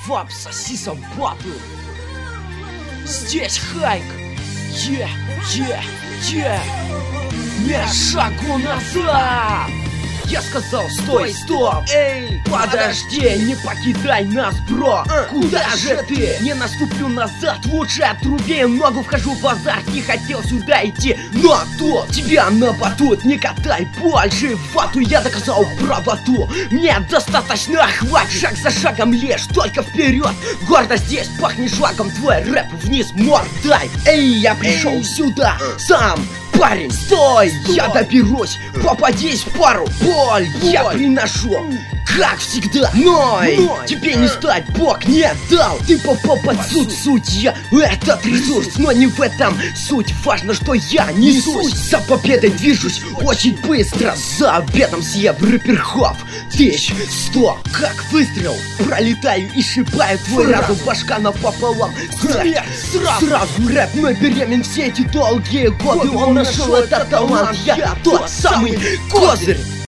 Фаб, соси собаку. Здесь хайк. Не шагу назад. Я сказал, стой, стоп. Эй, подожди, не покидай нас, бро. Куда же ты? Не наступлю назад, лучше отруби ногу. Вхожу в азарт, не хотел сюда идти, но тут тебя на батут. Не катай больше вату, я доказал правоту. Мне достаточно хватит. Шаг за шагом лишь, только вперед. Гордо здесь пахнет шлагом, твой рэп вниз мордай. Эй, я пришел сюда сам. Парень, стой! Я доберусь! Попадись в пару! Боль я приношу! Как всегда! Ной! Тебе не стать, Бог не дал! Ты попал под суд, судья! Этот ресурс, но не в этом суть! Важно, что я несусь! За победой движусь очень быстро! За обедом съем рэперхов! 1100! Как выстрел! Пролетаю и шибаю твой разум, башка напополам! Сразу рэп, но беремен все эти долгие годы! Он нашел этот талант, я тот самый козырь!